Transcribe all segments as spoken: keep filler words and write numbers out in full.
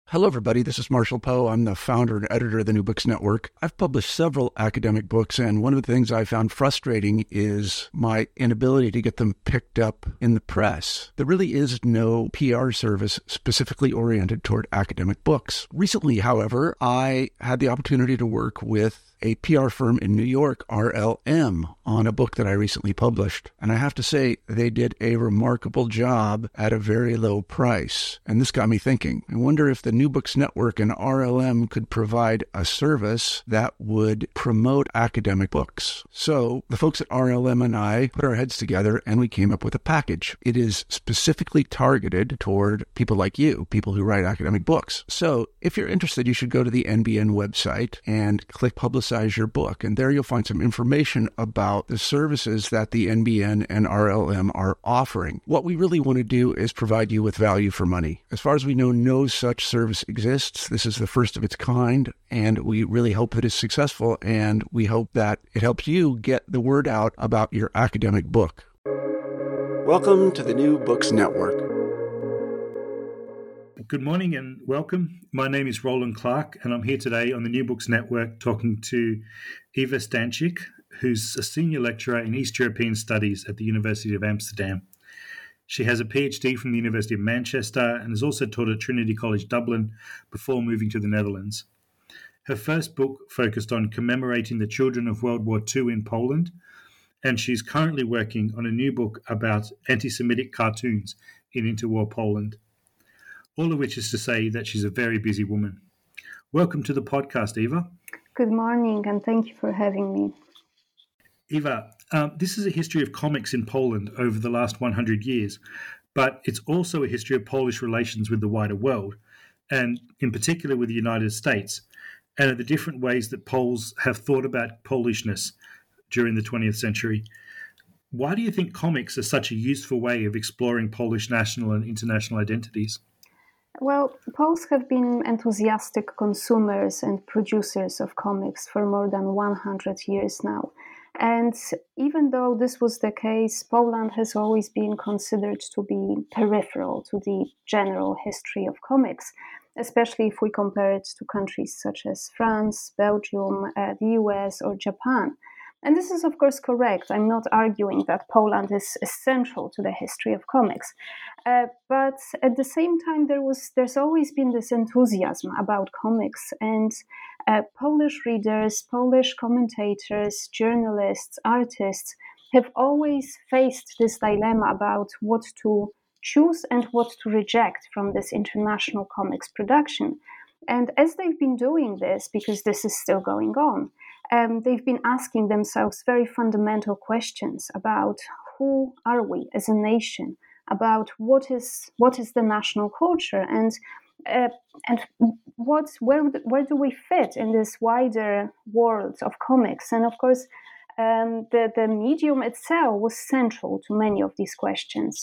Hello, everybody. This is Marshall Poe. I'm the founder and editor of the New Books Network. I've published several academic books, and one of the things I found frustrating is my inability to get them picked up in the press. There really is no P R service specifically oriented toward academic books. Recently, however, I had the opportunity to work with a P R firm in New York, R L M, on a book that I recently published. And I have to say, they did a remarkable job at a very low price. And this got me thinking. I wonder if the New Books Network and R L M could provide a service that would promote academic books. So the folks at R L M and I put our heads together and we came up with a package. It is specifically targeted toward people like you, people who write academic books. So if you're interested, you should go to the N B N website and click Publicize your book. And there you'll find some information about the services that the N B N and R L M are offering. What we really want to do is provide you with value for money. As far as we know, no such service exists. This is the first of its kind, and we really hope that it's successful, and we hope that it helps you get the word out about your academic book. Welcome to the New Books Network. Good morning and welcome. My name is Roland Clark, and I'm here today on the New Books Network talking to Eva Stanczyk, who's a senior lecturer in East European Studies at the University of Amsterdam. She has a PhD from the University of Manchester and has also taught at Trinity College Dublin before moving to the Netherlands. Her first book focused on commemorating the children of World War Two in Poland, and she's currently working on a new book about anti-Semitic cartoons in interwar Poland. All of which is to say that she's a very busy woman. Welcome to the podcast, Eva. Good morning, and thank you for having me. Eva, um, this is a history of comics in Poland over the last one hundred years, but it's also a history of Polish relations with the wider world, and in particular with the United States, and of the different ways that Poles have thought about Polishness during the twentieth century. Why do you think comics are such a useful way of exploring Polish national and international identities? Well, Poles have been enthusiastic consumers and producers of comics for more than one hundred years now. And even though this was the case, Poland has always been considered to be peripheral to the general history of comics, especially if we compare it to countries such as France, Belgium, uh, the U S, or Japan. And this is, of course, correct. I'm not arguing that Poland is essential to the history of comics. Uh, but at the same time, there was there's always been this enthusiasm about comics. And uh, Polish readers, Polish commentators, journalists, artists have always faced this dilemma about what to choose and what to reject from this international comics production. And as they've been doing this, because this is still going on, Um, they've been asking themselves very fundamental questions about who are we as a nation, about what is what is the national culture, and uh, and what's where where do we fit in this wider world of comics? And of course, um, the the medium itself was central to many of these questions.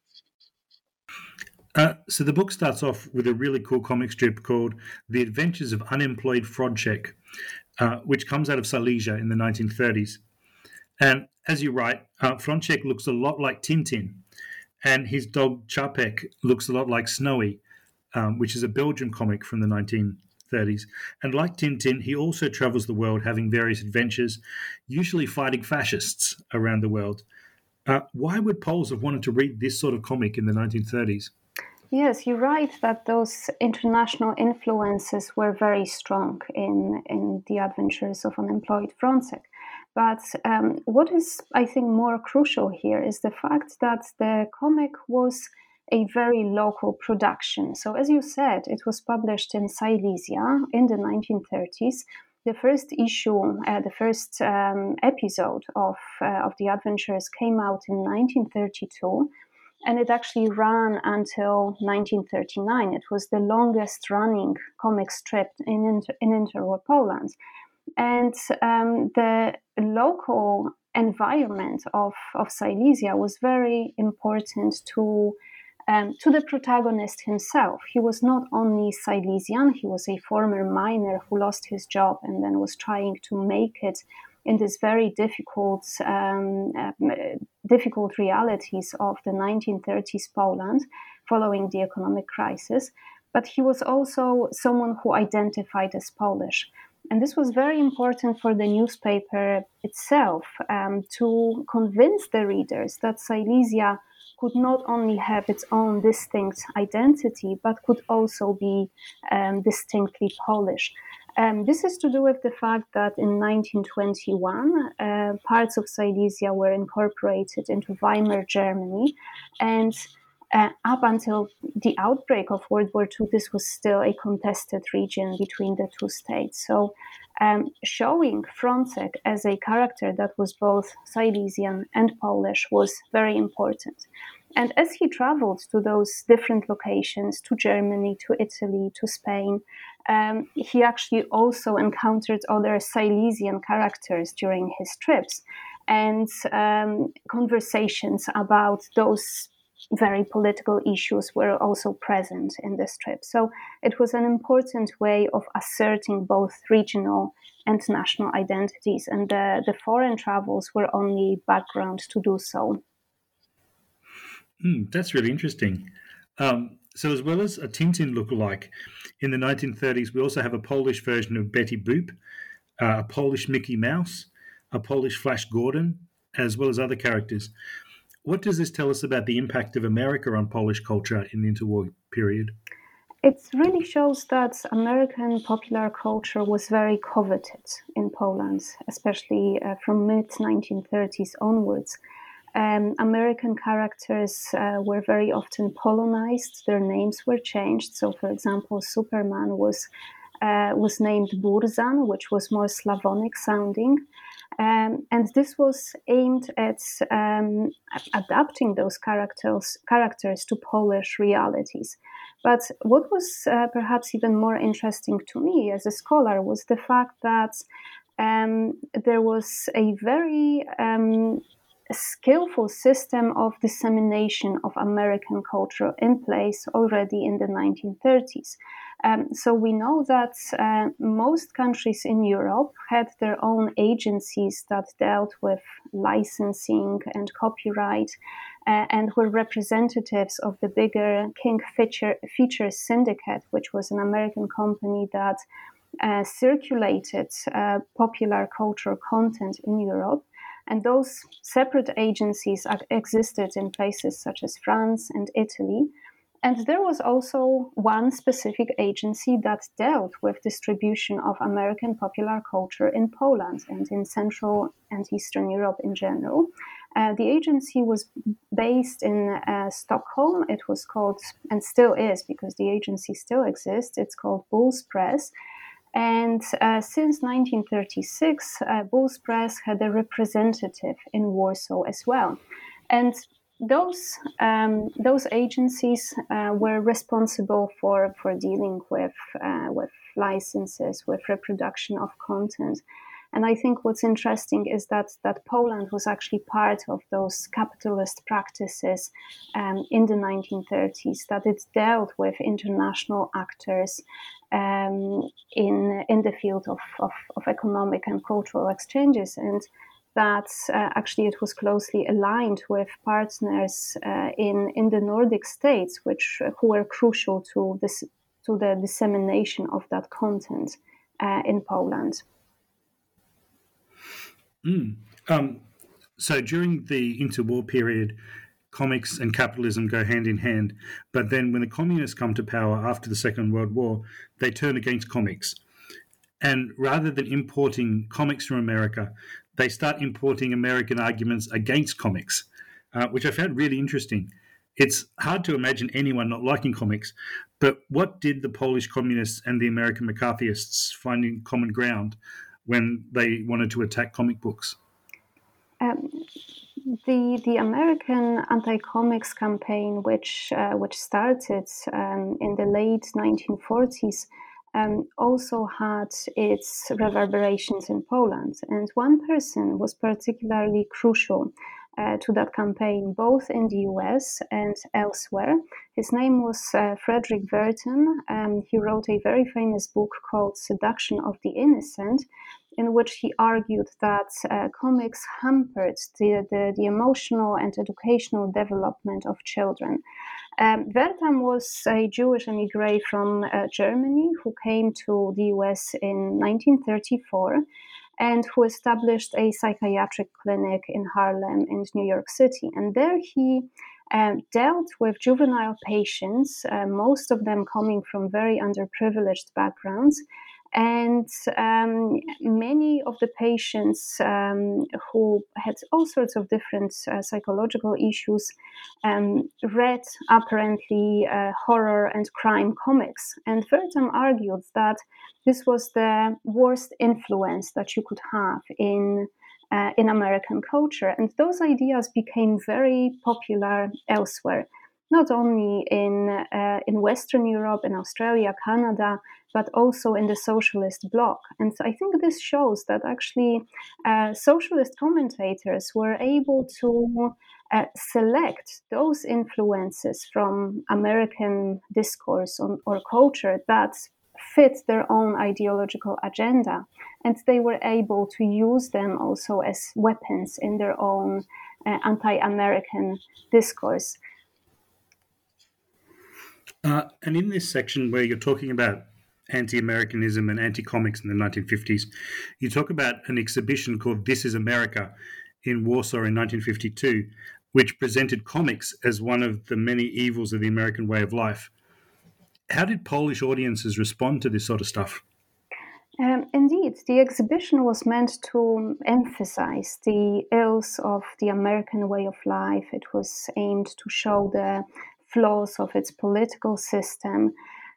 Uh, so the book starts off with a really cool comic strip called The Adventures of Unemployed Fronczek, uh, which comes out of Silesia in the nineteen thirties. And as you write, uh, Fronczek looks a lot like Tintin, and his dog Čapek looks a lot like Snowy, um, which is a Belgian comic from the nineteen thirties. And like Tintin, he also travels the world having various adventures, usually fighting fascists around the world. Uh, why would Poles have wanted to read this sort of comic in the nineteen thirties? Yes, you're right that those international influences were very strong in, in the adventures of Unemployed Fronczek. But um, what is, I think, more crucial here is the fact that the comic was a very local production. So as you said, it was published in Silesia in the nineteen thirties. The first issue, uh, the first um, episode of, uh, of the adventures came out in nineteen thirty-two. And it actually ran until nineteen thirty-nine. It was the longest running comic strip in, inter- in interwar Poland. And um, the local environment of, of Silesia was very important to, um, to the protagonist himself. He was not only Silesian, he was a former miner who lost his job and then was trying to make it in this very difficult, um, uh, difficult realities of the nineteen thirties Poland following the economic crisis. but he was also someone who identified as Polish. And this was very important for the newspaper itself, um, to convince the readers that Silesia could not only have its own distinct identity, but could also be um, distinctly Polish. Um, this is to do with the fact that in nineteen twenty-one, uh, parts of Silesia were incorporated into Weimar Germany, and uh, up until the outbreak of World War Two, this was still a contested region between the two states. So um, showing Frącek as a character that was both Silesian and Polish was very important. And as he traveled to those different locations, to Germany, to Italy, to Spain, um, he actually also encountered other Silesian characters during his trips. And um, conversations about those very political issues were also present in this trip. So it was an important way of asserting both regional and national identities. And the, the foreign travels were only background to do so. Mm, that's really interesting. Um, so as well as a Tintin lookalike, in the nineteen thirties, we also have a Polish version of Betty Boop, uh, a Polish Mickey Mouse, a Polish Flash Gordon, as well as other characters. What does this tell us about the impact of America on Polish culture in the interwar period? It really shows that American popular culture was very coveted in Poland, especially uh, from mid nineteen thirties onwards. Um, American characters uh, were very often Polonized. Their names were changed. So, for example, Superman was uh, was named Burzan, which was more Slavonic sounding. Um, and this was aimed at um, adapting those characters characters to Polish realities. But what was uh, perhaps even more interesting to me as a scholar was the fact that um, there was a very um, skillful system of dissemination of American culture in place already in the nineteen thirties. Um, so we know that uh, most countries in Europe had their own agencies that dealt with licensing and copyright uh, and were representatives of the bigger King Feature, Features Syndicate, which was an American company that uh, circulated uh, popular cultural content in Europe. And those separate agencies existed in places such as France and Italy. And there was also one specific agency that dealt with distribution of American popular culture in Poland and in Central and Eastern Europe in general. Uh, the agency was based in uh, Stockholm. It was called, and still is, because the agency still exists, it's called Bulls Press. And uh, since nineteen thirty-six, uh, Bulls Press had a representative in Warsaw as well. And those um, those agencies uh, were responsible for, for dealing with uh, with licenses, with reproduction of content. And I think what's interesting is that, that Poland was actually part of those capitalist practices um, in the nineteen thirties, that it dealt with international actors um, in in the field of, of, of economic and cultural exchanges, and that uh, actually it was closely aligned with partners uh, in, in the Nordic states, which who were crucial to this to the dissemination of that content uh, in Poland. Mm. Um, so during the interwar period, comics and capitalism go hand in hand. But then when the communists come to power after the Second World War, they turn against comics. And rather than importing comics from America, they start importing American arguments against comics, uh, which I found really interesting. It's hard to imagine anyone not liking comics, but what did the Polish communists and the American McCarthyists find in common ground when they wanted to attack comic books? Um, the the American anti-comics campaign, which uh, which started um, in the late nineteen forties, um, also had its reverberations in Poland. And one person was particularly crucial uh, to that campaign, both in the U S and elsewhere. His name was uh, Frederick Wertham. Um, he wrote a very famous book called Seduction of the Innocent. in which he argued that uh, comics hampered the, the, the emotional and educational development of children. Um, Wertham was a Jewish emigre from uh, Germany who came to the U S in nineteen thirty-four and who established a psychiatric clinic in Harlem and New York City. And there he uh, dealt with juvenile patients, uh, most of them coming from very underprivileged backgrounds. And um, many of the patients um, who had all sorts of different uh, psychological issues um, read apparently uh, horror and crime comics. And Wertham argued that this was the worst influence that you could have in uh, in American culture. And those ideas became very popular elsewhere, not only in uh, in Western Europe, in Australia, Canada, but also in the socialist bloc. And I think this shows that actually uh, socialist commentators were able to uh, select those influences from American discourse on, or culture that fit their own ideological agenda. And they were able to use them also as weapons in their own uh, anti-American discourse. Uh, and in this section where you're talking about anti-Americanism and anti-comics in the nineteen fifties, you talk about an exhibition called This is America in Warsaw in nineteen fifty-two, which presented comics as one of the many evils of the American way of life. How did Polish audiences respond to this sort of stuff? Um, indeed, the exhibition was meant to emphasize the ills of the American way of life. It was aimed to show the flaws of its political system.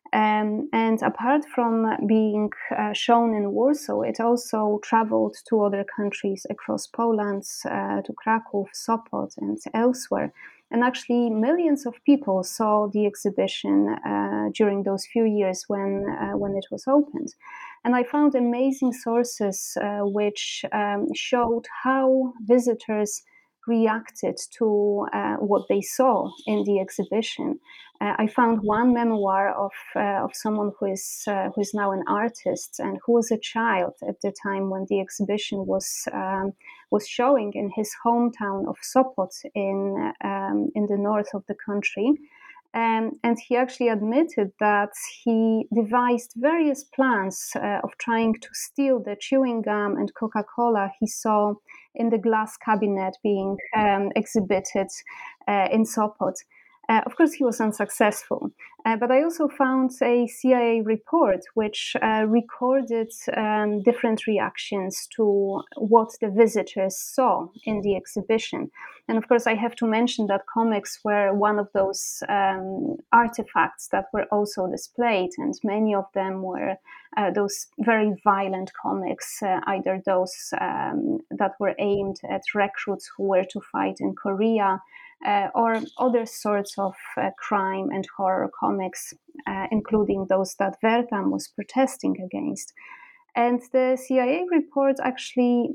Um, and apart from being uh, shown in Warsaw, it also traveled to other countries across Poland, uh, to Kraków, Sopot, and elsewhere. And actually, millions of people saw the exhibition uh, during those few years when uh, when it was opened. And I found amazing sources uh, which um, showed how visitors reacted to uh, what they saw in the exhibition. Uh, I found one memoir of uh, of someone who is uh, who is now an artist and who was a child at the time when the exhibition was um, was showing in his hometown of Sopot in um, in the north of the country. Um, and he actually admitted that he devised various plans uh, of trying to steal the chewing gum and Coca-Cola he saw in the glass cabinet being um, exhibited uh, in Sopot. Uh, of course, he was unsuccessful. Uh, but I also found a C I A report which uh, recorded um, different reactions to what the visitors saw in the exhibition. And of course, I have to mention that comics were one of those um, artifacts that were also displayed, and many of them were uh, those very violent comics, uh, either those um, that were aimed at recruits who were to fight in Korea, Uh, or other sorts of uh, crime and horror comics, uh, including those that Wertham was protesting against. And the C I A report actually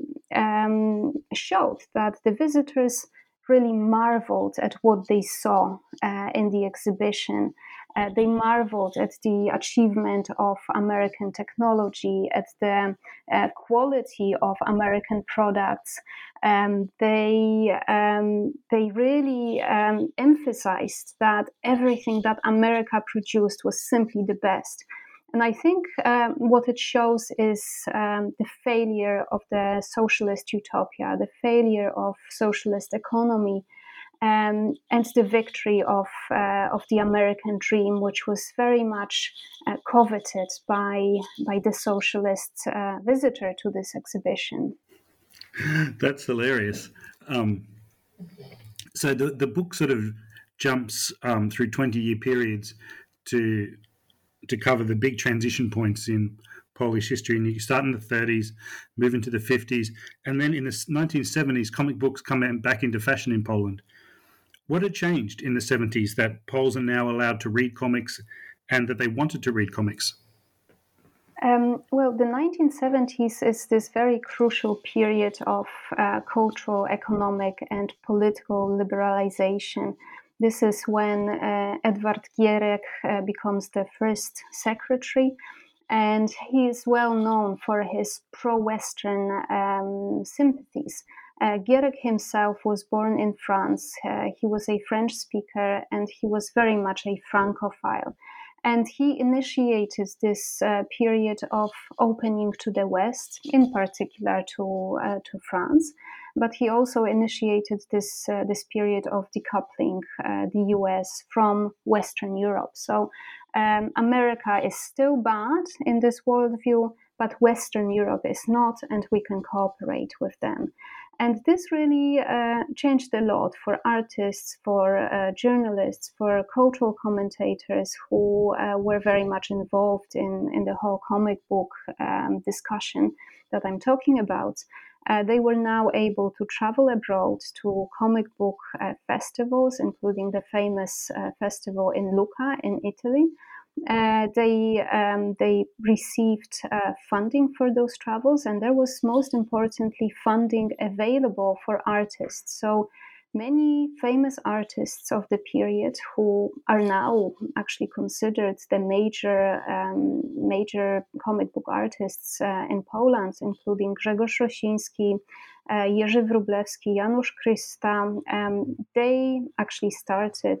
um, showed that the visitors really marveled at what they saw uh, in the exhibition. Uh, they marveled at the achievement of American technology, at the uh, quality of American products. Um, they um, they really um, emphasized that everything that America produced was simply the best. And I think um, what it shows is um, the failure of the socialist utopia, the failure of socialist economy, um, and the victory of uh, of the American dream, which was very much uh, coveted by by the socialist uh, visitor to this exhibition. That's hilarious. Um, so the the book sort of jumps um, through twenty-year periods to to cover the big transition points in Polish history. And you start in the thirties, move into the fifties, and then in the nineteen seventies, comic books come back into fashion in Poland. What had changed in the seventies that Poles are now allowed to read comics and that they wanted to read comics? Um, well, the nineteen seventies is this very crucial period of uh, cultural, economic, and political liberalization. This is when uh, Edward Gierek uh, becomes the first secretary. and he is well known for his pro-Western um, sympathies. Uh, Guérec himself was born in France. Uh, he was a French speaker, and he was very much a Francophile. And he initiated this uh, period of opening to the West, in particular to uh, to France. But he also initiated this uh, this period of decoupling uh, the U S from Western Europe. So um, America is still bad in this worldview, but Western Europe is not, and we can cooperate with them. And this really uh, changed a lot for artists, for uh, journalists, for cultural commentators who uh, were very much involved in, in the whole comic book um, discussion that I'm talking about. Uh, they were now able to travel abroad to comic book uh, festivals, including the famous uh, festival in Lucca in Italy. Uh, they um, they received uh, funding for those travels, and there was most importantly funding available for artists. So many famous artists of the period who are now actually considered the major um, major comic book artists uh, in Poland, including Grzegorz Rosiński, uh, Jerzy Wróblewski, Janusz Krysta, um, they actually started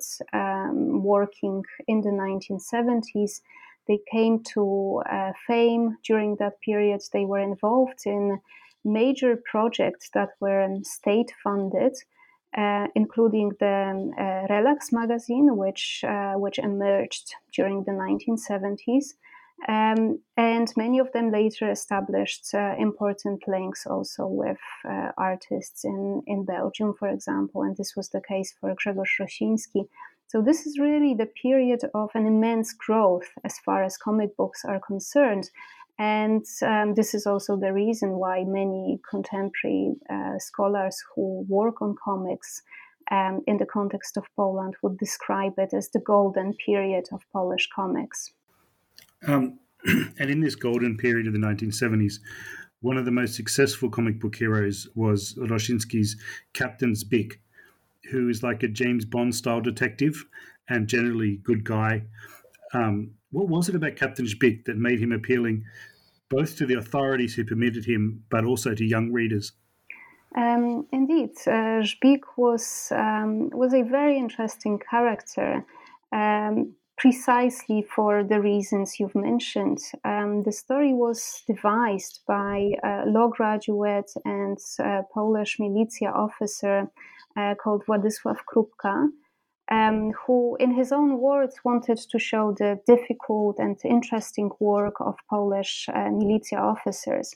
um, working in the nineteen seventies. They came to uh, fame during that period. They were involved in major projects that were state funded, uh, including the uh, Relax magazine, which uh, which emerged during the nineteen seventies. Um, and many of them later established uh, important links also with uh, artists in, in Belgium, for example, and this was the case for Grzegorz Rosiński. So this is really the period of an immense growth as far as comic books are concerned. And um, this is also the reason why many contemporary uh, scholars who work on comics um, in the context of Poland would describe it as the golden period of Polish comics. Um, and in this golden period of the nineteen seventies, one of the most successful comic book heroes was Rosiński's Captain Zbik, who is like a James Bond-style detective and generally good guy. Um, what was it about Captain Zbik that made him appealing both to the authorities who permitted him, but also to young readers? Um, indeed, uh, Zbik was um, was a very interesting character. Um, precisely for the reasons you've mentioned. Um, the story was devised by a law graduate and uh, Polish militia officer uh, called Władysław Krupka, um, who, in his own words, wanted to show the difficult and interesting work of Polish uh, militia officers.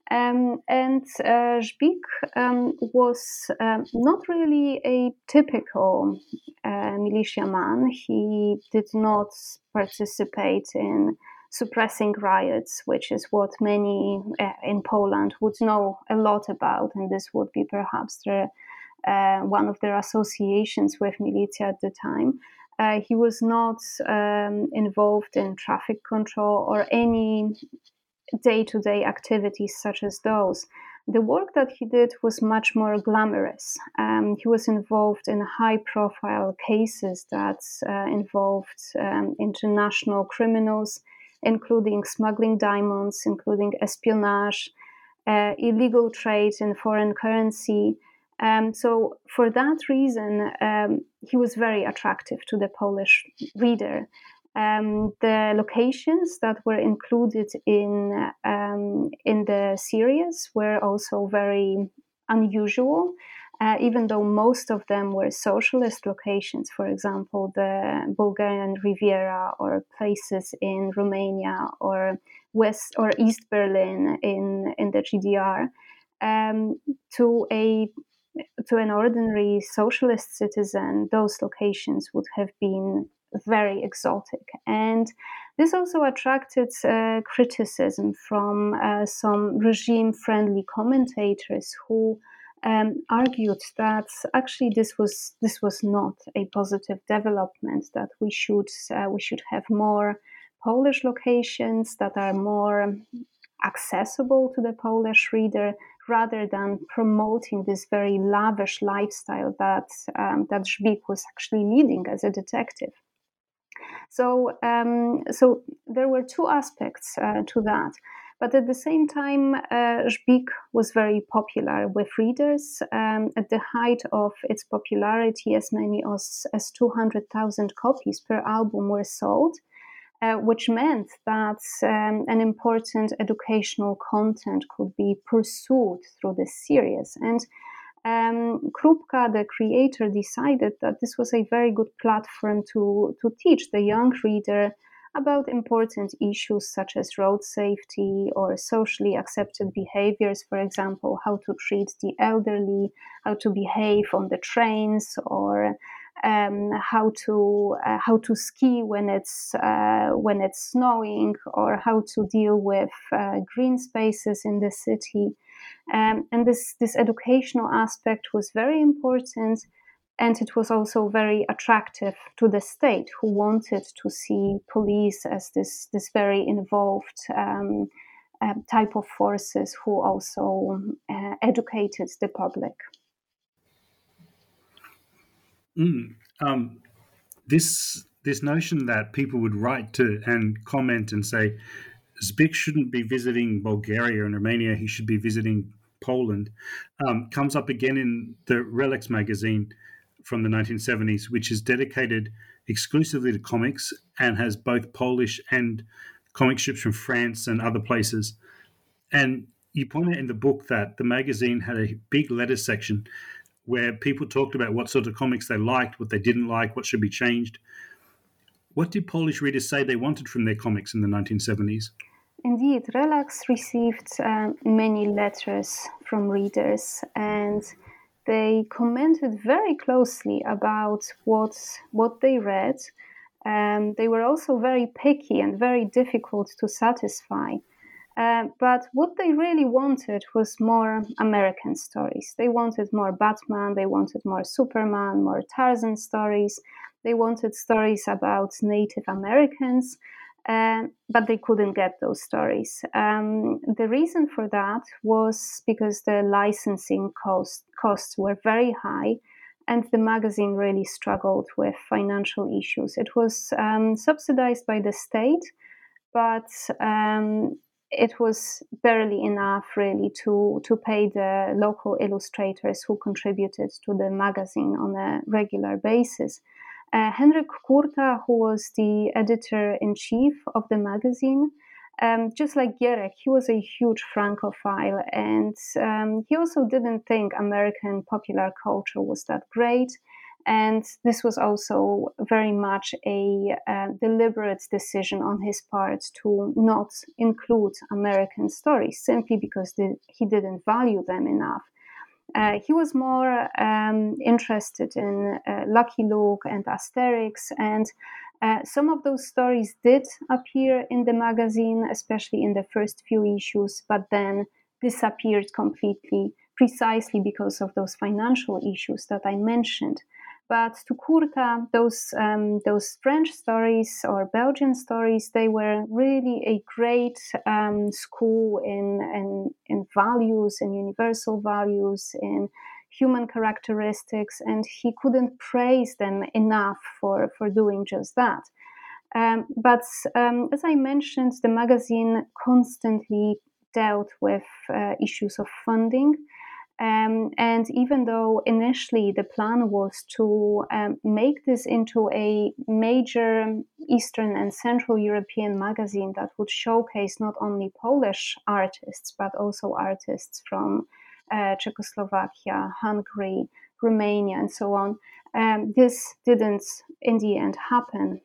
Um, and uh, Zbik um, was um, not really a typical uh, militiaman. He did not participate in suppressing riots, which is what many uh, in Poland would know a lot about, and this would be perhaps the, uh, one of their associations with militia at the time. Uh, he was not um, involved in traffic control or any day-to-day activities such as those. The work that he did was much more glamorous. Um, he was involved in high-profile cases that uh, involved um, international criminals, including smuggling diamonds, including espionage, uh, illegal trade in foreign currency. Um, so for that reason, um, he was very attractive to the Polish reader. Um, the locations that were included in um, in the series were also very unusual, uh, even though most of them were socialist locations. For example, the Bulgarian Riviera, or places in Romania, or West or East Berlin in in the G D R. Um, to a to an ordinary socialist citizen, those locations would have been very exotic. And this also attracted uh, criticism from uh, some regime-friendly commentators who um, argued that actually this was this was not a positive development, that we should uh, we should have more Polish locations that are more accessible to the Polish reader, rather than promoting this very lavish lifestyle that um, that Zbik was actually leading as a detective. So, um, so there were two aspects uh, to that. But at the same time, uh, Żbik was very popular with readers. Um, at the height of its popularity, as many as, as two hundred thousand copies per album were sold, uh, which meant that um, an important educational content could be pursued through this series. And um, Krupka, the creator, decided that this was a very good platform to, to teach the young reader about important issues such as road safety or socially accepted behaviors, for example, how to treat the elderly, how to behave on the trains, or um, how to uh, how to ski when it's uh, when it's snowing, or how to deal with uh, green spaces in the city. Um, and this this educational aspect was very important. And it was also very attractive to the state, who wanted to see police as this, this very involved um, uh, type of forces who also uh, educated the public. Mm. Um, this this notion that people would write to and comment and say, Żbik shouldn't be visiting Bulgaria and Romania, he should be visiting Poland, um, comes up again in the Relax magazine from the nineteen seventies, which is dedicated exclusively to comics and has both Polish and comic strips from France and other places. And you point out in the book that the magazine had a big letter section where people talked about what sort of comics they liked, what they didn't like, what should be changed. What did Polish readers say they wanted from their comics in the nineteen seventies? Indeed, Relax received um, many letters from readers, and they commented very closely about what what they read. Um, they were also very picky and very difficult to satisfy. Uh, but what they really wanted was more American stories. They wanted more Batman, they wanted more Superman, more Tarzan stories. They wanted stories about Native Americans, uh, but they couldn't get those stories. Um, the reason for that was because the licensing cost, costs were very high, and the magazine really struggled with financial issues. It was um, subsidized by the state, but um, it was barely enough really to, to pay the local illustrators who contributed to the magazine on a regular basis. Uh, Henryk Kurta, who was the editor-in-chief of the magazine, um, just like Gierek, he was a huge Francophile, and um, he also didn't think American popular culture was that great. And this was also very much a uh, deliberate decision on his part to not include American stories, simply because the, he didn't value them enough. Uh, he was more um, interested in uh, Lucky Luke and Asterix, and uh, some of those stories did appear in the magazine, especially in the first few issues, but then disappeared completely, precisely because of those financial issues that I mentioned. But to Kurta, those um, those French stories or Belgian stories, they were really a great um, school in, in in values, in universal values, in human characteristics, and he couldn't praise them enough for, for doing just that. Um, but um, as I mentioned, the magazine constantly dealt with uh, issues of funding. Um, and even though initially the plan was to um, make this into a major Eastern and Central European magazine that would showcase not only Polish artists, but also artists from uh, Czechoslovakia, Hungary, Romania, and so on, um, this didn't in the end happen.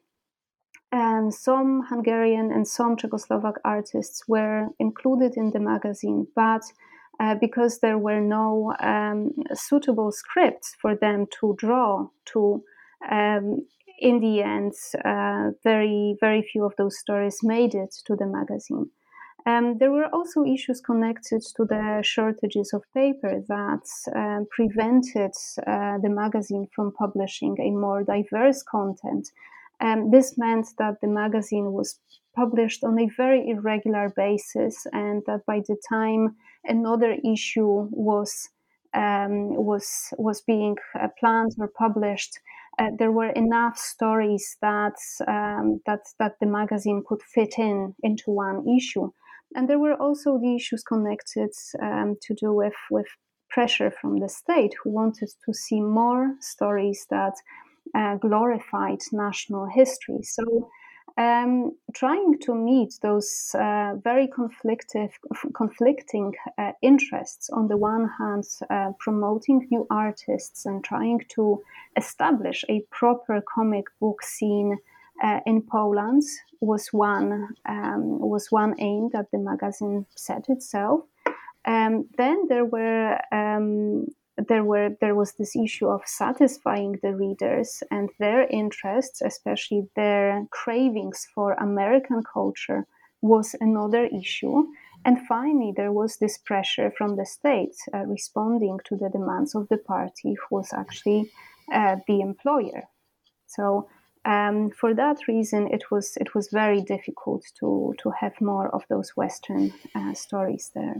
Um, some Hungarian and some Czechoslovak artists were included in the magazine, but Uh, because there were no um, suitable scripts for them to draw to, um, in the end, uh, very, very few of those stories made it to the magazine. Um, there were also issues connected to the shortages of paper that uh, prevented uh, the magazine from publishing a more diverse content. Um, this meant that the magazine was published on a very irregular basis, and that by the time another issue was um, was was being uh, planned or published, uh, there were enough stories that um, that that the magazine could fit in into one issue. And there were also the issues connected um, to do with, with pressure from the state, who wanted to see more stories that uh, glorified national history. So um, trying to meet those uh, very conflictive, conflicting uh, interests, on the one hand, uh, promoting new artists and trying to establish a proper comic book scene Uh, in Poland was one um, was one aim that the magazine set itself. Um, then there were um, there were there was this issue of satisfying the readers and their interests, especially their cravings for American culture, was another issue. And finally, there was this pressure from the state uh, responding to the demands of the party, who was actually uh, the employer. So. Um, for that reason, it was it was very difficult to to have more of those Western uh, stories there.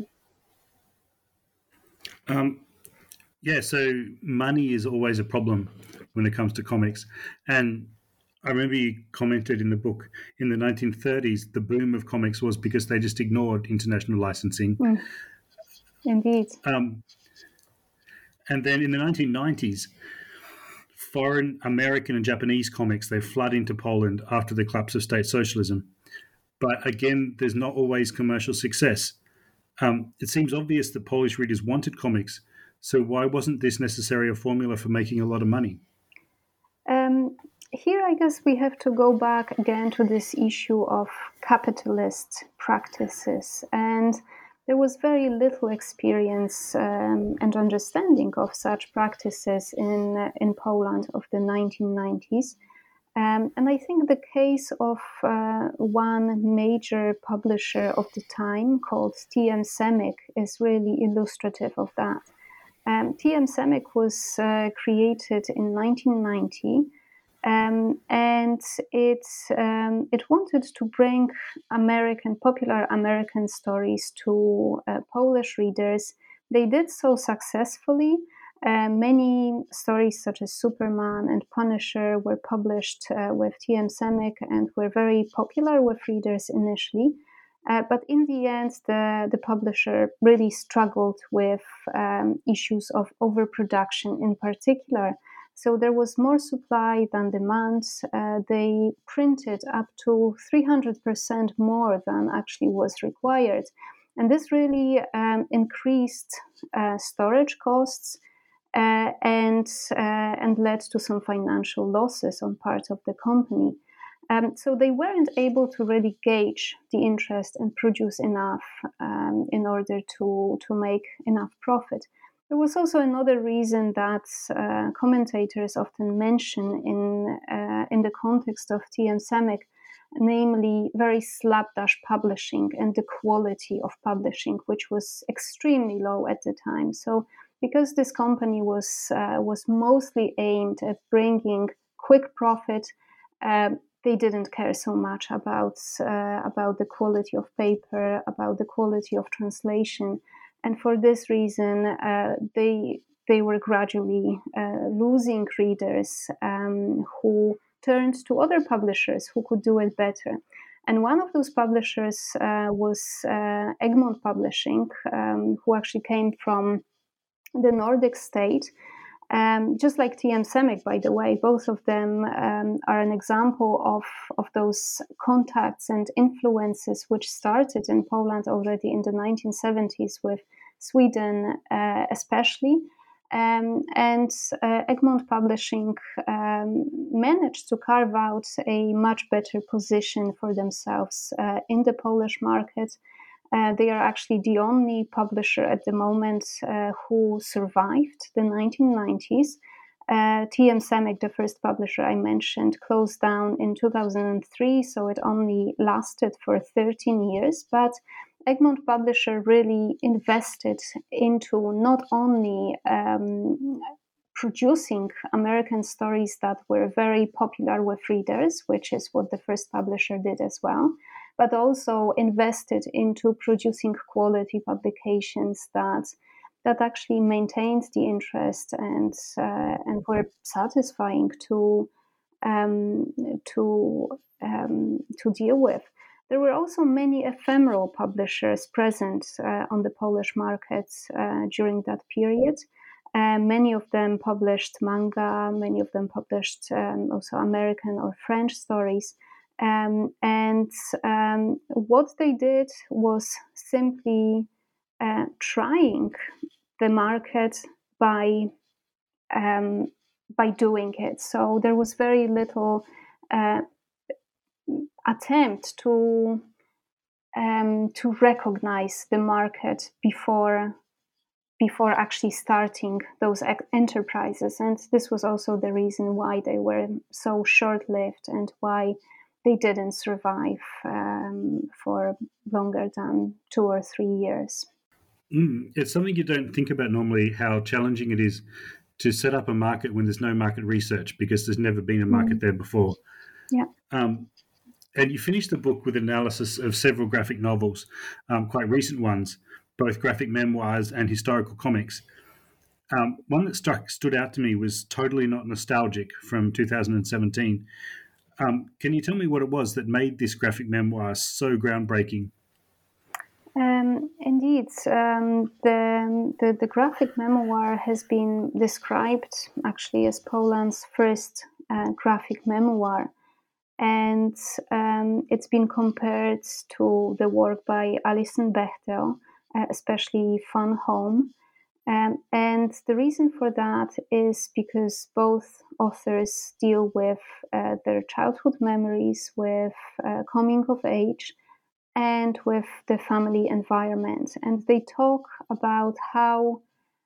Um, yeah, so money is always a problem when it comes to comics. And I remember you commented in the book, in the nineteen thirties, the boom of comics was because they just ignored international licensing. Mm. Indeed. Um, and then in the nineteen nineties, foreign American and Japanese comics, they flood into Poland after the collapse of state socialism. But again, there's not always commercial success. Um, it seems obvious that Polish readers wanted comics, so why wasn't this necessarily a formula for making a lot of money? Um, here, I guess we have to go back again to this issue of capitalist practices. And there was very little experience um, and understanding of such practices in uh, in Poland of the nineteen nineties. Um, and I think the case of uh, one major publisher of the time called T M Semik is really illustrative of that. Um, T M Semik was uh, created in nineteen ninety. Um, and it um, it wanted to bring American popular American stories to uh, Polish readers. They did so successfully. Uh, many stories such as Superman and Punisher were published uh, with T M Semik and were very popular with readers initially. Uh, but in the end, the, the publisher really struggled with um, issues of overproduction in particular. So there was more supply than demand. Uh, they printed up to three hundred percent more than actually was required. And this really um, increased uh, storage costs uh, and, uh, and led to some financial losses on part of the company. Um, so they weren't able to really gauge the interest and produce enough um, in order to, to make enough profit. There was also another reason that uh, commentators often mention in uh, in the context of T M Semik, namely very slapdash publishing and the quality of publishing, which was extremely low at the time. So because this company was uh, was mostly aimed at bringing quick profit, uh, they didn't care so much about uh, about the quality of paper, about the quality of translation. And for this reason, uh, they they were gradually uh, losing readers um, who turned to other publishers who could do it better. And one of those publishers uh, was uh, Egmont Publishing, um, who actually came from the Nordic state. Um, just like T M Semik, by the way, both of them um, are an example of, of those contacts and influences which started in Poland already in the nineteen seventies with Sweden uh, especially. Um, and uh, Egmont Publishing um, managed to carve out a much better position for themselves uh, in the Polish market. Uh, they are actually the only publisher at the moment uh, who survived the nineteen nineties. Uh, T M Semik, the first publisher I mentioned, closed down in two thousand three, so it only lasted for thirteen years. But Egmont Publisher really invested into not only um, producing American stories that were very popular with readers, which is what the first publisher did as well, but also invested into producing quality publications that that actually maintained the interest and uh, and were satisfying to um, to um, to deal with. There were also many ephemeral publishers present uh, on the Polish markets uh, during that period. Uh, many of them published manga, many of them published um, also American or French stories. Um, and um, what they did was simply uh, trying the market by um, by doing it. So there was very little uh, attempt to um, to recognize the market before before actually starting those enterprises. And this was also the reason why they were so short-lived and why they didn't survive um, for longer than two or three years. Mm, it's something you don't think about normally, how challenging it is to set up a market when there's no market research, because there's never been a market mm. there before. Yeah. Um, and you finished the book with analysis of several graphic novels, um, quite recent ones, both graphic memoirs and historical comics. Um, one that struck stood out to me was Totally Not Nostalgic from two thousand seventeen. Um, can you tell me what it was that made this graphic memoir so groundbreaking? Um, indeed, um, the, the the graphic memoir has been described actually as Poland's first uh, graphic memoir, and um, it's been compared to the work by Alison Bechdel, uh, especially Fun Home. Um, and the reason for that is because both authors deal with uh, their childhood memories, with uh, coming of age, and with the family environment. And they talk about how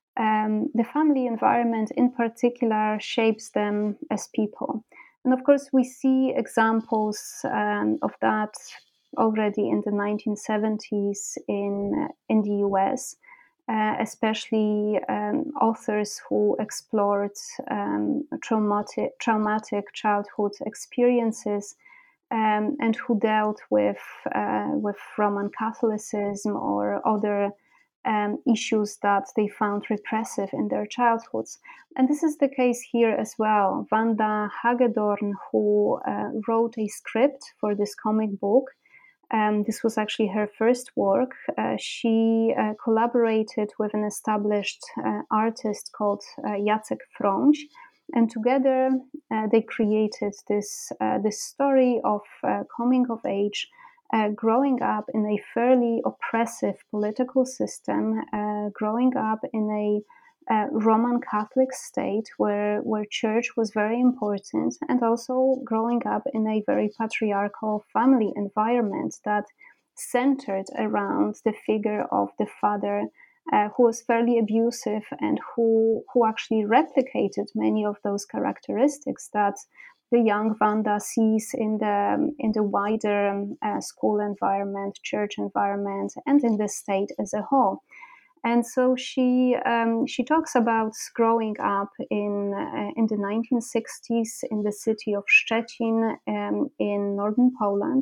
um, the family environment in particular shapes them as people. And of course, we see examples um, of that already in the nineteen seventies in, in the U S, uh, especially um, authors who explored um, traumatic, traumatic childhood experiences Um, and who dealt with uh, with Roman Catholicism or other um, issues that they found repressive in their childhoods. And this is the case here as well. Wanda Hagedorn, who uh, wrote a script for this comic book, um, this was actually her first work. Uh, she uh, collaborated with an established uh, artist called uh, Jacek Frąć. And together, uh, they created this uh, this story of uh, coming of age, uh, growing up in a fairly oppressive political system, uh, growing up in a uh, Roman Catholic state where where church was very important, and also growing up in a very patriarchal family environment that centered around the figure of the father, Uh, who was fairly abusive and who who actually replicated many of those characteristics that the young Wanda sees in the in the wider uh, school environment, church environment, and in the state as a whole. And so she um, she talks about growing up in uh, in the nineteen sixties in the city of Szczecin um, in northern Poland.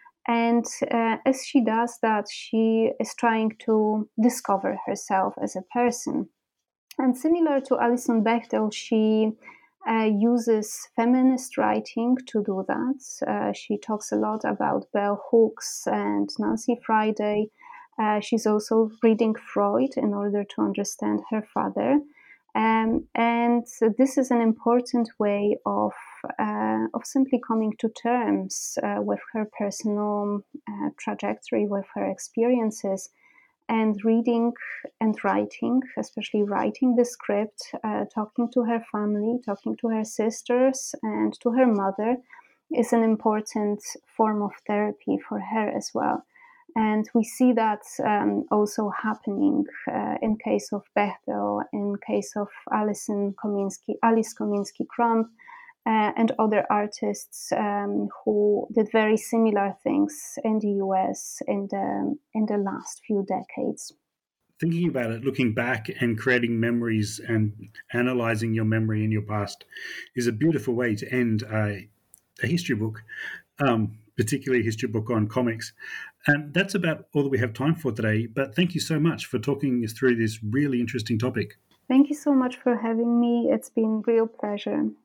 And uh, as she does that, she is trying to discover herself as a person. And similar to Alison Bechdel, she uh, uses feminist writing to do that. Uh, she talks a lot about bell hooks and Nancy Friday. Uh, she's also reading Freud in order to understand her father. Um, and this is an important way of uh, of simply coming to terms uh, with her personal uh, trajectory, with her experiences, and reading and writing, especially writing the script, uh, talking to her family, talking to her sisters, and to her mother is an important form of therapy for her as well. And we see that um, also happening uh, in case of Bechdel, in case of Alison Kominsky, Alice Kominsky-Crumb, uh, and other artists um, who did very similar things in the U S in the in the last few decades. Thinking about it, looking back and creating memories and analyzing your memory in your past is a beautiful way to end a, a history book. Um, particularly a history book on comics. And that's about all that we have time for today. But thank you so much for talking us through this really interesting topic. Thank you so much for having me. It's been a real pleasure.